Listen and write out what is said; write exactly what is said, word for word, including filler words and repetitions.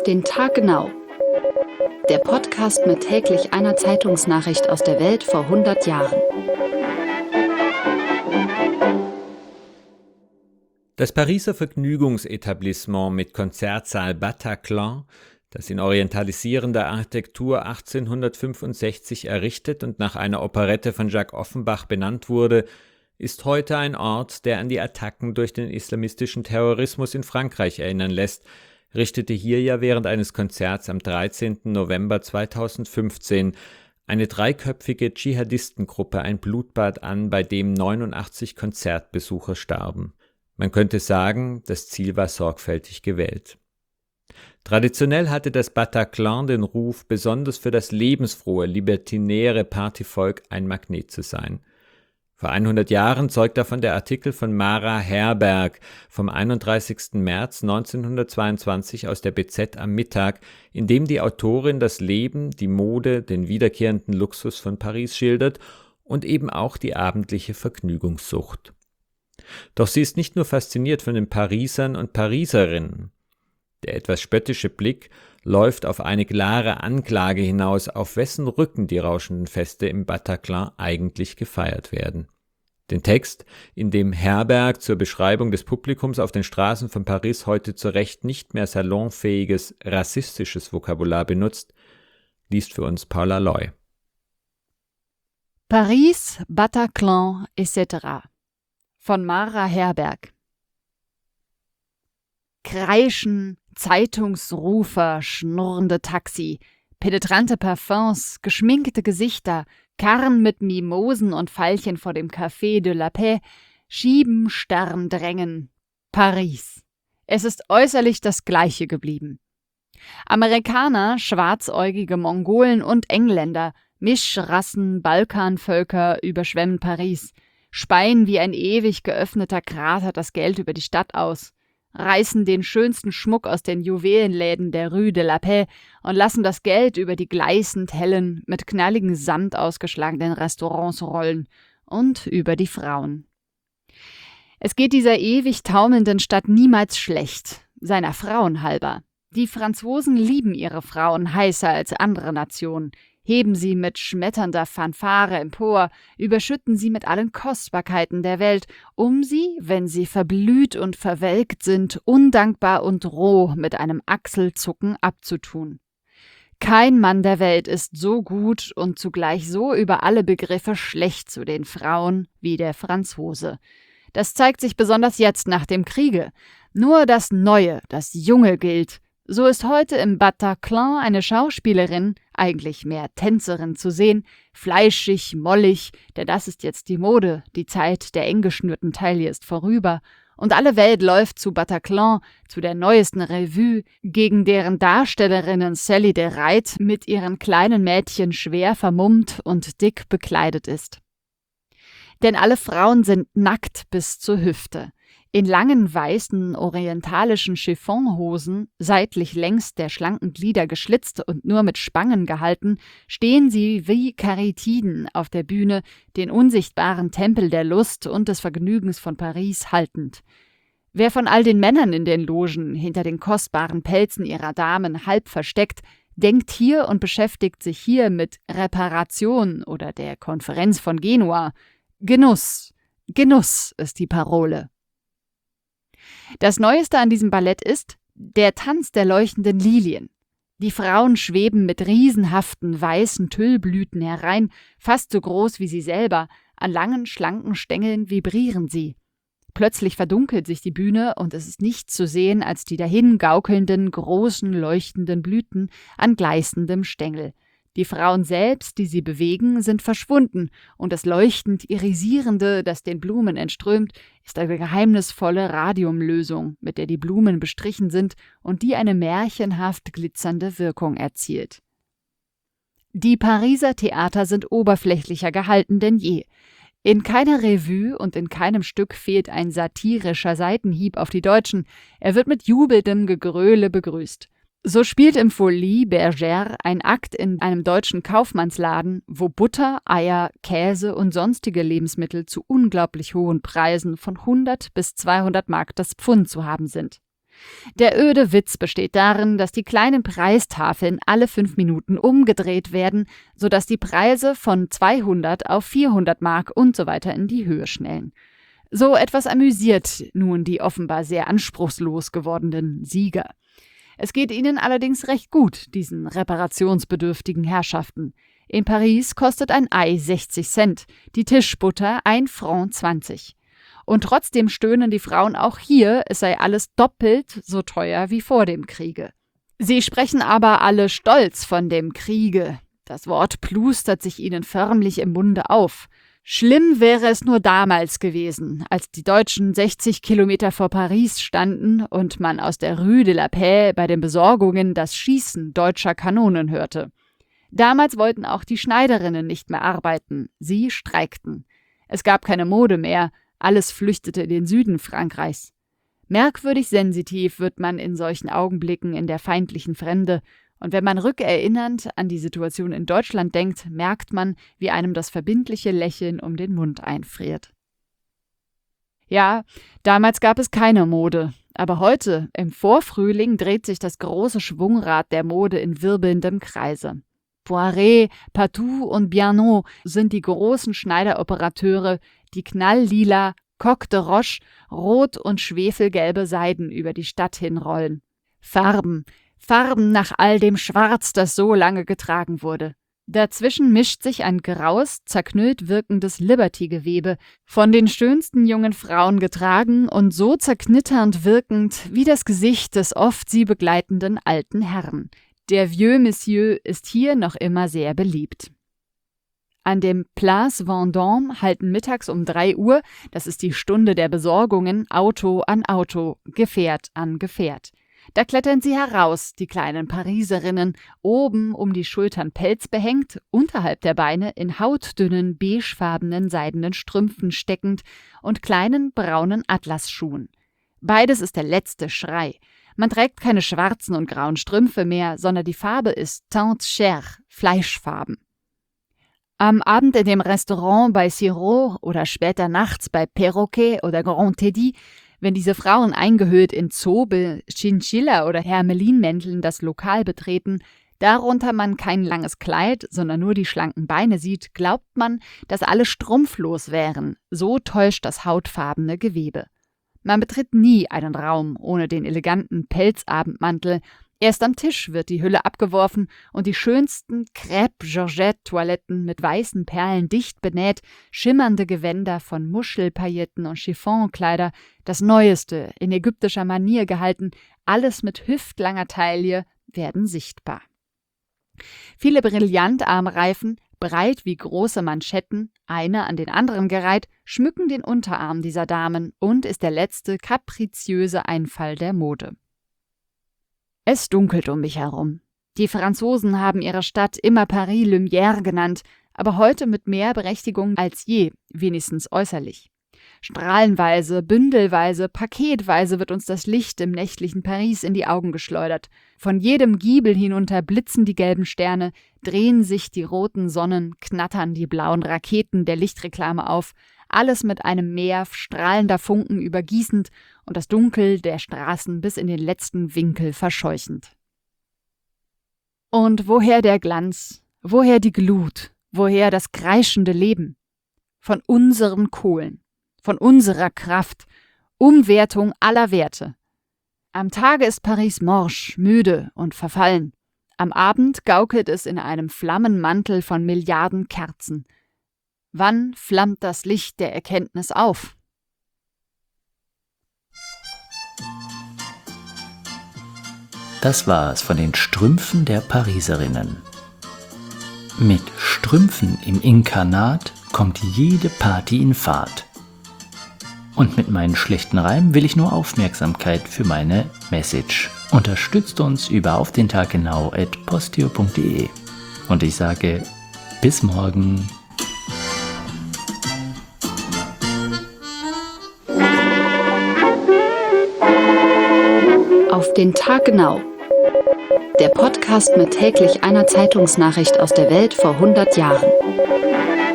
den Tag genau. Der Podcast mit täglich einer Zeitungsnachricht aus der Welt vor hundert Jahren. Das Pariser Vergnügungsetablissement mit Konzertsaal Bataclan, das in orientalisierender Architektur achtzehnhundertfünfundsechzig errichtet und nach einer Operette von Jacques Offenbach benannt wurde, ist heute ein Ort, der an die Attacken durch den islamistischen Terrorismus in Frankreich erinnern lässt, richtete hier ja während eines Konzerts am dreizehnten November zweitausendfünfzehn eine dreiköpfige Dschihadistengruppe ein Blutbad an, bei dem neunundachtzig Konzertbesucher starben. Man könnte sagen, das Ziel war sorgfältig gewählt. Traditionell hatte das Bataclan den Ruf, besonders für das lebensfrohe, libertinäre Partyvolk ein Magnet zu sein. Vor hundert Jahren zeugt davon der Artikel von Mara Herberg vom einunddreißigsten März neunzehnhundertzweiundzwanzig aus der B Z am Mittag, in dem die Autorin das Leben, die Mode, den wiederkehrenden Luxus von Paris schildert und eben auch die abendliche Vergnügungssucht. Doch sie ist nicht nur fasziniert von den Parisern und Pariserinnen. Der etwas spöttische Blick läuft auf eine klare Anklage hinaus, auf wessen Rücken die rauschenden Feste im Bataclan eigentlich gefeiert werden. Den Text, in dem Herberg zur Beschreibung des Publikums auf den Straßen von Paris heute zu Recht nicht mehr salonfähiges, rassistisches Vokabular benutzt, liest für uns Paula Loy. Paris, Bataclan et cetera von Mara Herberg. Kreischen, Zeitungsrufer, schnurrende Taxi, penetrante Parfums, geschminkte Gesichter, Karren mit Mimosen und Veilchen vor dem Café de la Paix, schieben, starren, drängen. Paris. Es ist äußerlich das Gleiche geblieben. Amerikaner, schwarzäugige Mongolen und Engländer, Mischrassen, Balkanvölker überschwemmen Paris, speien wie ein ewig geöffneter Krater das Geld über die Stadt aus, reißen den schönsten Schmuck aus den Juwelenläden der Rue de la Paix und lassen das Geld über die gleißend hellen, mit knalligem Samt ausgeschlagenen Restaurants rollen und über die Frauen. Es geht dieser ewig taumelnden Stadt niemals schlecht, seiner Frauen halber. Die Franzosen lieben ihre Frauen heißer als andere Nationen, heben sie mit schmetternder Fanfare empor, überschütten sie mit allen Kostbarkeiten der Welt, um sie, wenn sie verblüht und verwelkt sind, undankbar und roh mit einem Achselzucken abzutun. Kein Mann der Welt ist so gut und zugleich so über alle Begriffe schlecht zu den Frauen wie der Franzose. Das zeigt sich besonders jetzt nach dem Kriege. Nur das Neue, das Junge gilt. So ist heute im Bataclan eine Schauspielerin, eigentlich mehr Tänzerin zu sehen, fleischig, mollig, denn das ist jetzt die Mode, die Zeit der eng geschnürten Taille ist vorüber, und alle Welt läuft zu Bataclan, zu der neuesten Revue, gegen deren Darstellerinnen Sally de Reit mit ihren kleinen Mädchen schwer vermummt und dick bekleidet ist. Denn alle Frauen sind nackt bis zur Hüfte. In langen, weißen, orientalischen Chiffonhosen, seitlich längs der schlanken Glieder geschlitzt und nur mit Spangen gehalten, stehen sie wie Karyatiden auf der Bühne, den unsichtbaren Tempel der Lust und des Vergnügens von Paris haltend. Wer von all den Männern in den Logen hinter den kostbaren Pelzen ihrer Damen halb versteckt, denkt hier und beschäftigt sich hier mit Reparation oder der Konferenz von Genua. Genuss, Genuss ist die Parole. Das Neueste an diesem Ballett ist der Tanz der leuchtenden Lilien. Die Frauen schweben mit riesenhaften weißen Tüllblüten herein, fast so groß wie sie selber, an langen, schlanken Stängeln vibrieren sie. Plötzlich verdunkelt sich die Bühne und es ist nichts zu sehen als die dahin gaukelnden, großen, leuchtenden Blüten an gleißendem Stängel. Die Frauen selbst, die sie bewegen, sind verschwunden, und das leuchtend Irisierende, das den Blumen entströmt, ist eine geheimnisvolle Radiumlösung, mit der die Blumen bestrichen sind und die eine märchenhaft glitzernde Wirkung erzielt. Die Pariser Theater sind oberflächlicher gehalten denn je. In keiner Revue und in keinem Stück fehlt ein satirischer Seitenhieb auf die Deutschen, er wird mit jubelndem Gegröle begrüßt. So spielt im Folies Bergère ein Akt in einem deutschen Kaufmannsladen, wo Butter, Eier, Käse und sonstige Lebensmittel zu unglaublich hohen Preisen von hundert bis zweihundert Mark das Pfund zu haben sind. Der öde Witz besteht darin, dass die kleinen Preistafeln alle fünf Minuten umgedreht werden, sodass die Preise von zweihundert auf vierhundert Mark und so weiter in die Höhe schnellen. So etwas amüsiert nun die offenbar sehr anspruchslos gewordenen Sieger. Es geht ihnen allerdings recht gut, diesen reparationsbedürftigen Herrschaften. In Paris kostet ein Ei sechzig Cent, die Tischbutter ein Franc zwanzig. Und trotzdem stöhnen die Frauen auch hier, es sei alles doppelt so teuer wie vor dem Kriege. Sie sprechen aber alle stolz von dem Kriege. Das Wort plustert sich ihnen förmlich im Munde auf. Schlimm wäre es nur damals gewesen, als die Deutschen sechzig Kilometer vor Paris standen und man aus der Rue de la Paix bei den Besorgungen das Schießen deutscher Kanonen hörte. Damals wollten auch die Schneiderinnen nicht mehr arbeiten, sie streikten. Es gab keine Mode mehr, alles flüchtete in den Süden Frankreichs. Merkwürdig sensitiv wird man in solchen Augenblicken in der feindlichen Fremde, und wenn man rückerinnernd an die Situation in Deutschland denkt, merkt man, wie einem das verbindliche Lächeln um den Mund einfriert. Ja, damals gab es keine Mode, aber heute, im Vorfrühling, dreht sich das große Schwungrad der Mode in wirbelndem Kreise. Poiret, Patou und Bianot sind die großen Schneideroperateure, die knalllila, Coq de Roche, rot und schwefelgelbe Seiden über die Stadt hinrollen. Farben, Farben nach all dem Schwarz, das so lange getragen wurde. Dazwischen mischt sich ein graues, zerknüllt wirkendes Liberty-Gewebe, von den schönsten jungen Frauen getragen und so zerknitternd wirkend wie das Gesicht des oft sie begleitenden alten Herrn. Der Vieux Monsieur ist hier noch immer sehr beliebt. An dem Place Vendôme halten mittags um drei Uhr, das ist die Stunde der Besorgungen, Auto an Auto, Gefährt an Gefährt. Da klettern sie heraus, die kleinen Pariserinnen, oben um die Schultern Pelz behängt, unterhalb der Beine in hautdünnen, beigefarbenen seidenen Strümpfen steckend und kleinen braunen Atlasschuhen. Beides ist der letzte Schrei. Man trägt keine schwarzen und grauen Strümpfe mehr, sondern die Farbe ist teinte chair, Fleischfarben. Am Abend in dem Restaurant bei Sirop oder später nachts bei Perroquet oder Grand Teddy, wenn diese Frauen eingehüllt in Zobel, Chinchilla oder Hermelinmänteln das Lokal betreten, darunter man kein langes Kleid, sondern nur die schlanken Beine sieht, glaubt man, dass alle strumpflos wären, so täuscht das hautfarbene Gewebe. Man betritt nie einen Raum ohne den eleganten Pelzabendmantel. Erst am Tisch wird die Hülle abgeworfen und die schönsten Crêpe-Georgette-Toiletten mit weißen Perlen dicht benäht, schimmernde Gewänder von Muschelpailletten und Chiffonkleider, das Neueste, in ägyptischer Manier gehalten, alles mit hüftlanger Taille, werden sichtbar. Viele Brillantarmreifen, breit wie große Manschetten, eine an den anderen gereiht, schmücken den Unterarm dieser Damen und ist der letzte kapriziöse Einfall der Mode. Es dunkelt um mich herum. Die Franzosen haben ihre Stadt immer Paris Lumière genannt, aber heute mit mehr Berechtigung als je, wenigstens äußerlich. Strahlenweise, bündelweise, paketweise wird uns das Licht im nächtlichen Paris in die Augen geschleudert. Von jedem Giebel hinunter blitzen die gelben Sterne, drehen sich die roten Sonnen, knattern die blauen Raketen der Lichtreklame auf, alles mit einem Meer strahlender Funken übergießend und das Dunkel der Straßen bis in den letzten Winkel verscheuchend. Und woher der Glanz, woher die Glut, woher das kreischende Leben? Von unseren Kohlen, von unserer Kraft, Umwertung aller Werte. Am Tage ist Paris morsch, müde und verfallen. Am Abend gaukelt es in einem Flammenmantel von Milliarden Kerzen. Wann flammt das Licht der Erkenntnis auf? Das war's von den Strümpfen der Pariserinnen. Mit Strümpfen im Inkarnat kommt jede Party in Fahrt. Und mit meinen schlechten Reimen will ich nur Aufmerksamkeit für meine Message. Unterstützt uns über auf den Tag genau at posteo punkt de. Und ich sage, bis morgen. Auf den Tag genau. Der Podcast mit täglich einer Zeitungsnachricht aus der Welt vor hundert Jahren.